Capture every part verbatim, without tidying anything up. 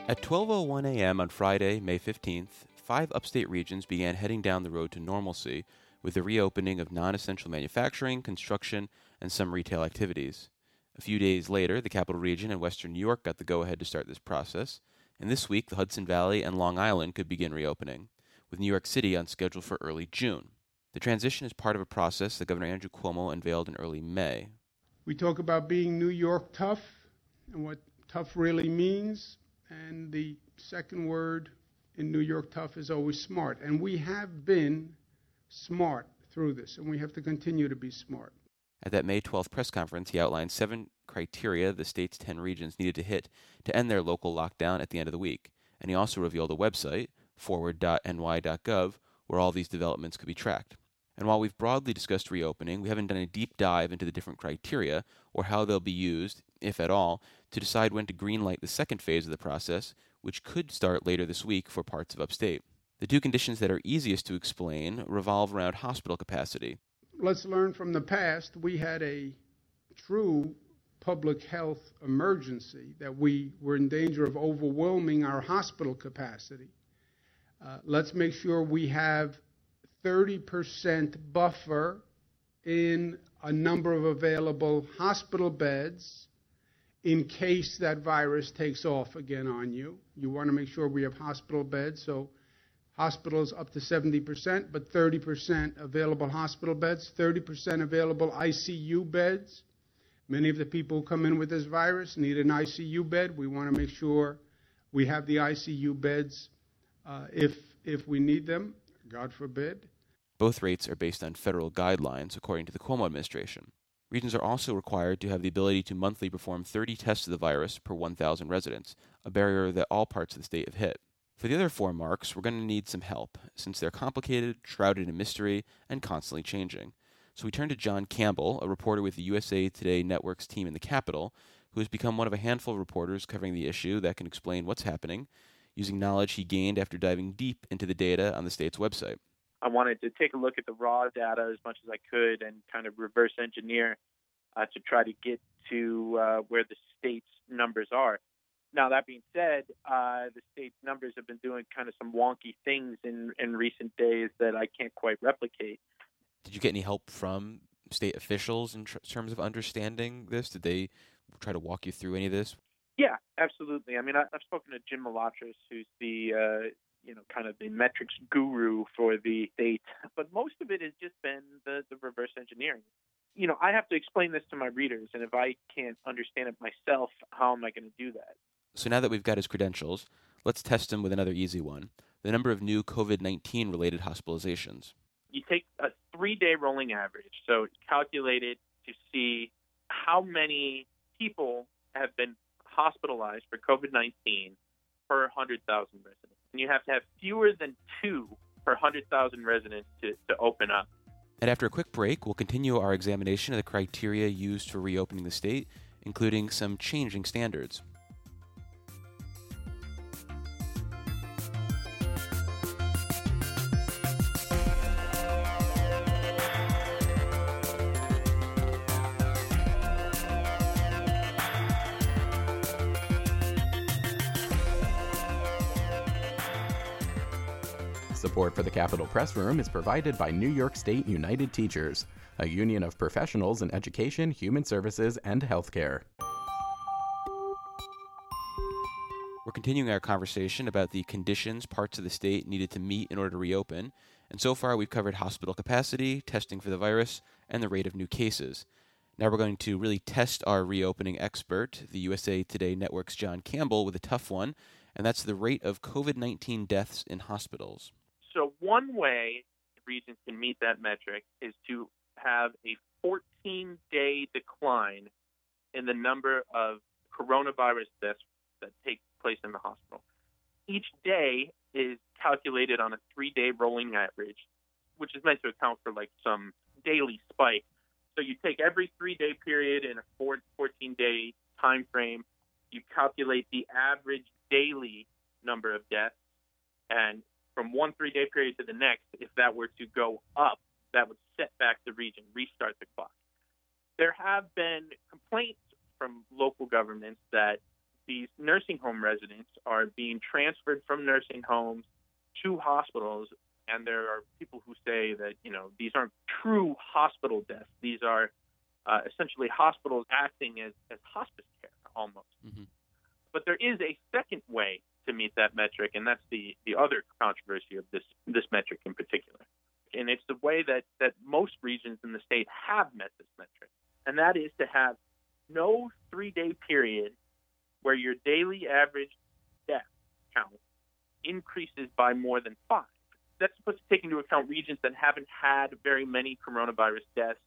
At twelve oh one a.m. on Friday, May fifteenth, five upstate regions began heading down the road to normalcy with the reopening of non-essential manufacturing, construction, and some retail activities. A few days later, the Capital Region and Western New York got the go-ahead to start this process, and this week the Hudson Valley and Long Island could begin reopening, with New York City on schedule for early June. The transition is part of a process that Governor Andrew Cuomo unveiled in early May. We talk about being New York tough and what tough really means. And the second word in New York tough is always smart. And we have been smart through this, and we have to continue to be smart. At that May twelfth press conference, he outlined seven criteria the state's ten regions needed to hit to end their local lockdown at the end of the week. And he also revealed a website, forward dot n y dot gov, where all these developments could be tracked. And while we've broadly discussed reopening, we haven't done a deep dive into the different criteria or how they'll be used, if at all, to decide when to greenlight the second phase of the process, which could start later this week for parts of upstate. The two conditions that are easiest to explain revolve around hospital capacity. Let's learn from the past. We had a true public health emergency that we were in danger of overwhelming our hospital capacity. Uh, let's make sure we have thirty percent buffer in a number of available hospital beds in case that virus takes off again on you. You want to make sure we have hospital beds, so hospitals up to seventy percent, but thirty percent available hospital beds, thirty percent available I C U beds. Many of the people who come in with this virus need an I C U bed. We want to make sure we have the I C U beds uh, if if we need them, God forbid. Both rates are based on federal guidelines, according to the Cuomo administration. Regions are also required to have the ability to monthly perform thirty tests of the virus per one thousand residents, a barrier that all parts of the state have hit. For the other four marks, we're going to need some help, since they're complicated, shrouded in mystery, and constantly changing. So we turn to John Campbell, a reporter with the U S A Today Network's team in the Capitol, who has become one of a handful of reporters covering the issue that can explain what's happening, using knowledge he gained after diving deep into the data on the state's website. I wanted to take a look at the raw data as much as I could and kind of reverse engineer uh, to try to get to uh, where the state's numbers are. Now, that being said, uh, the state's numbers have been doing kind of some wonky things in, in recent days that I can't quite replicate. Did you get any help from state officials in tr- terms of understanding this? Did they try to walk you through any of this? Yeah, absolutely. I mean, I, I've spoken to Jim Malatras, who's the uh, you know, kind of the metrics guru for the state. But most of it has just been the, the reverse engineering. You know, I have to explain this to my readers, and if I can't understand it myself, how am I going to do that? So now that we've got his credentials, let's test him with another easy one, the number of new covid nineteen related hospitalizations. You take a three-day rolling average, so it's calculated to see how many people have been hospitalized for covid nineteen per one hundred thousand residents. And you have to have fewer than two per one hundred thousand residents to, to open up. And after a quick break, we'll continue our examination of the criteria used for reopening the state, including some changing standards. Support for the Capitol Press Room is provided by New York State United Teachers, a union of professionals in education, human services, and healthcare. We're continuing our conversation about the conditions parts of the state needed to meet in order to reopen, and so far we've covered hospital capacity, testing for the virus, and the rate of new cases. Now we're going to really test our reopening expert, the U S A Today Network's John Campbell, with a tough one, and that's the rate of covid nineteen deaths in hospitals. So one way regions can meet that metric is to have a fourteen-day decline in the number of coronavirus deaths that take place in the hospital. Each day is calculated on a three-day rolling average, which is meant to account for like some daily spike. So you take every three-day period in a fourteen-day time frame, you calculate the average daily number of deaths, and from one three-day period to the next, if that were to go up, that would set back the region, restart the clock. There have been complaints from local governments that these nursing home residents are being transferred from nursing homes to hospitals, and there are people who say that, you know, these aren't true hospital deaths. These are uh, essentially hospitals acting as, as hospice care almost. Mm-hmm. But there is a second way to meet that metric, and that's the, the other controversy of this, this metric in particular. And it's the way that, that most regions in the state have met this metric, and that is to have no three-day period where your daily average death count increases by more than five. That's supposed to take into account regions that haven't had very many coronavirus deaths,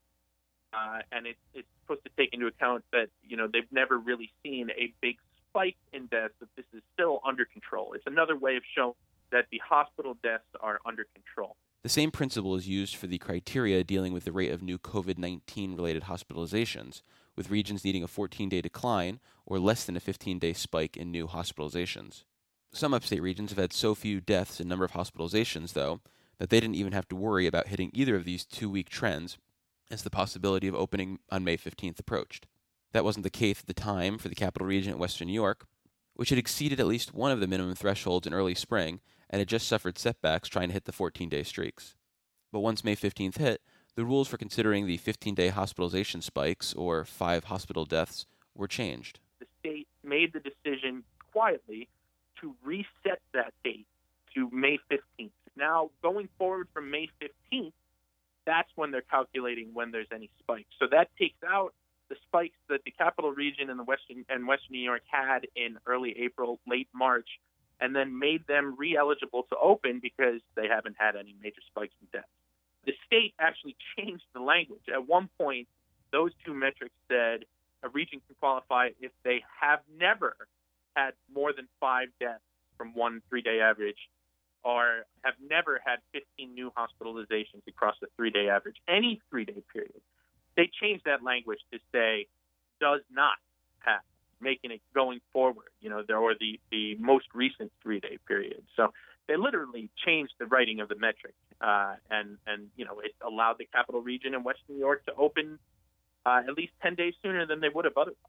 uh, and it's, it's supposed to take into account that, you know, they've never really seen a big spike in deaths, that this is still under control. It's another way of showing that the hospital deaths are under control. The same principle is used for the criteria dealing with the rate of new COVID nineteen related hospitalizations, with regions needing a fourteen-day decline or less than a fifteen-day spike in new hospitalizations. Some upstate regions have had so few deaths and number of hospitalizations, though, that they didn't even have to worry about hitting either of these two-week trends as the possibility of opening on May fifteenth approached. That wasn't the case at the time for the Capital Region at Western New York, which had exceeded at least one of the minimum thresholds in early spring and had just suffered setbacks trying to hit the fourteen-day streaks. But once May fifteenth hit, the rules for considering the fifteen-day hospitalization spikes, or five hospital deaths, were changed. The state made the decision quietly to reset that date to May fifteenth. Now, going forward from May fifteenth, that's when they're calculating when there's any spikes. So that takes out the spikes that the Capital Region and the Western and Western New York had in early April, late March, and then made them re-eligible to open because they haven't had any major spikes in deaths. The state actually changed the language. At one point, those two metrics said a region can qualify if they have never had more than five deaths from one three-day average, or have never had fifteen new hospitalizations across the three-day average, any three-day period. They changed that language to say does not have, making it going forward, you know, or the, the most recent three-day period. So they literally changed the writing of the metric, uh, and, and, you know, it allowed the Capital Region in Western New York to open uh, at least ten days sooner than they would have otherwise.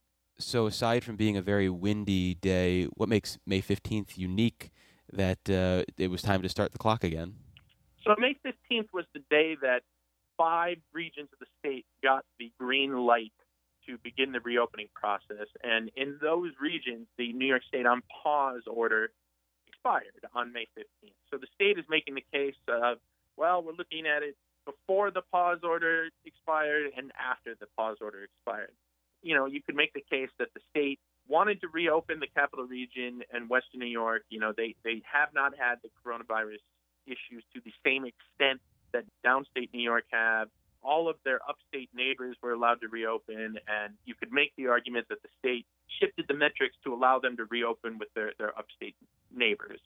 So aside from being a very windy day, what makes May fifteenth unique that uh, it was time to start the clock again? So May fifteenth was the day that five regions of the state got the green light to begin the reopening process. And in those regions, the New York State on pause order expired on May fifteenth. So the state is making the case of, well, we're looking at it before the pause order expired and after the pause order expired. You know, you could make the case that the state wanted to reopen the Capital Region and Western New York. You know, they, they have not had the coronavirus issues to the same extent that downstate New York have. All of their upstate neighbors were allowed to reopen, and you could make the argument that the state shifted the metrics to allow them to reopen with their, their upstate neighbors.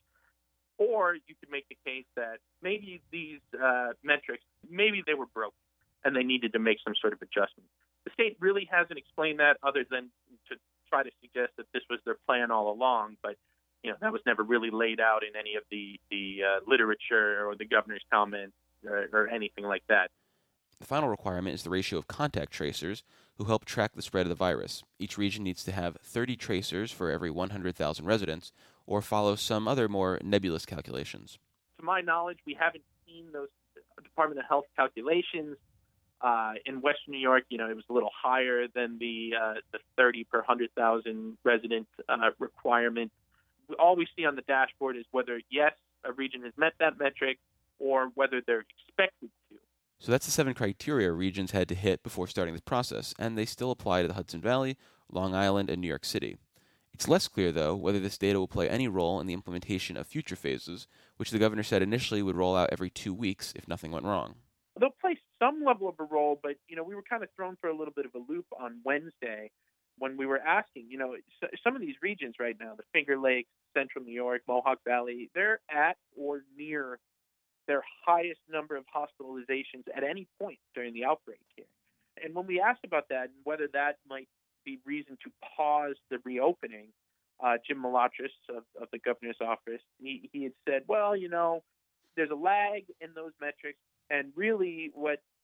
Or you could make the case that maybe these uh, metrics, maybe they were broken and they needed to make some sort of adjustment. The state really hasn't explained that other than to try to suggest that this was their plan all along, but you know that was never really laid out in any of the, the uh, literature or the governor's comments or, or anything like that. The final requirement is the ratio of contact tracers who help track the spread of the virus. Each region needs to have thirty tracers for every one hundred thousand residents, or follow some other more nebulous calculations. To my knowledge, we haven't seen those Department of Health calculations. Uh, in Western New York, you know, it was a little higher than the uh, the thirty per one hundred thousand resident uh, requirement. All we see on the dashboard is whether, yes, a region has met that metric or whether they're expected to. So that's the seven criteria regions had to hit before starting this process, and they still apply to the Hudson Valley, Long Island, and New York City. It's less clear, though, whether this data will play any role in the implementation of future phases, which the governor said initially would roll out every two weeks if nothing went wrong. They'll play some level of a role, but, you know, we were kind of thrown for a little bit of a loop on Wednesday when we were asking, you know, some of these regions right now, the Finger Lakes, Central New York, Mohawk Valley, they're at or near their highest number of hospitalizations at any point during the outbreak here. And when we asked about that and whether that might be reason to pause the reopening, uh, Jim Malatras of, of the governor's office, he, he had said, well, you know, there's a lag in those metrics. And really what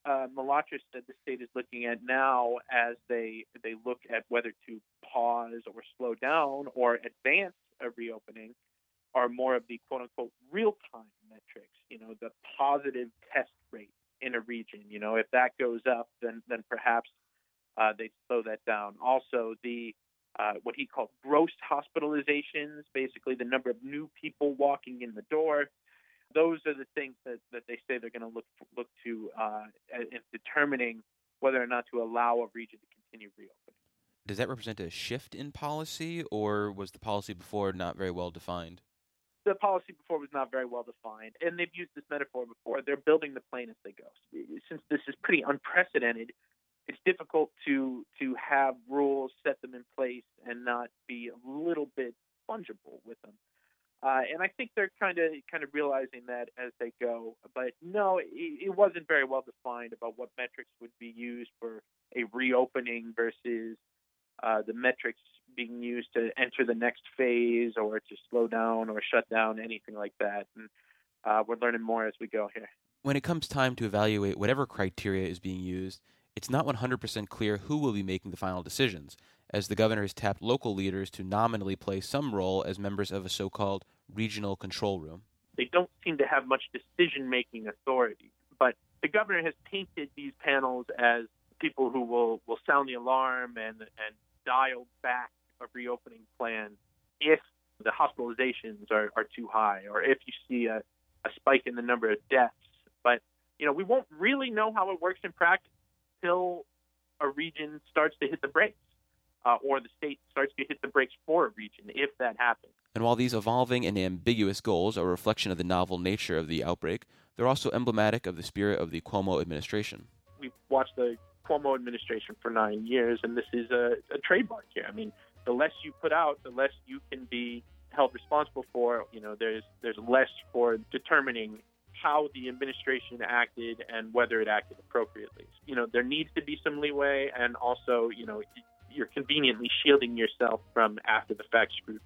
uh, Malatras said the state is looking at now as they they look at whether to pause or slow down or advance a reopening are more of the quote-unquote real-time metrics, you know, the positive test rate in a region. You know, if that goes up, then then perhaps uh, they slow that down. Also, the uh, what he called gross hospitalizations, basically the number of new people walking in the door. Those are the things that, that they say they're going to look look to uh, in determining whether or not to allow a region to continue reopening. Does that represent a shift in policy, or was the policy before not very well defined? The policy before was not very well defined, and they've used this metaphor before. They're building the plane as they go. Since this is pretty unprecedented, it's difficult to to have rules, set them in place, and not be a little bit fungible with them. Uh, and I think they're kind of kind of realizing that as they go. But no, it, it wasn't very well defined about what metrics would be used for a reopening versus uh, the metrics being used to enter the next phase or to slow down or shut down, anything like that. And uh, we're learning more as we go here. When it comes time to evaluate whatever criteria is being used, it's not one hundred percent clear who will be making the final decisions, as the governor has tapped local leaders to nominally play some role as members of a so-called regional control room. They don't seem to have much decision-making authority, but the governor has painted these panels as people who will, will sound the alarm and, and dial back a reopening plan if the hospitalizations are, are too high or if you see a, a spike in the number of deaths. But, you know, we won't really know how it works in practice till a region starts to hit the brakes uh, or the state starts to hit the brakes for a region, if that happens. And while these evolving and ambiguous goals are a reflection of the novel nature of the outbreak, they're also emblematic of the spirit of the Cuomo administration. We've watched the Cuomo administration for nine years, and this is a, a trademark here. I mean, the less you put out, the less you can be held responsible for. You know, there's there's less for determining how the administration acted and whether it acted appropriately. You know, there needs to be some leeway, and also, you know, you're conveniently shielding yourself from after-the-fact scrutiny.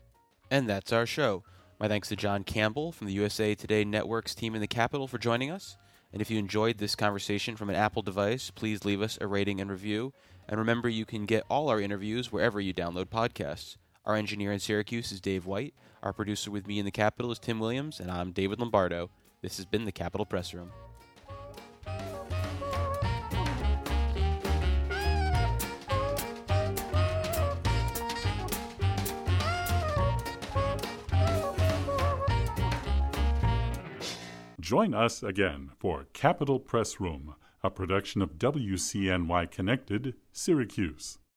And that's our show. My thanks to John Campbell from the U S A Today Network's team in the Capitol for joining us. And if you enjoyed this conversation from an Apple device, please leave us a rating and review. And remember, you can get all our interviews wherever you download podcasts. Our engineer in Syracuse is Dave White. Our producer with me in the Capitol is Tim Williams. And I'm David Lombardo. This has been the Capitol Press Room. Join us again for Capitol Press Room, a production of W C N Y Connected, Syracuse.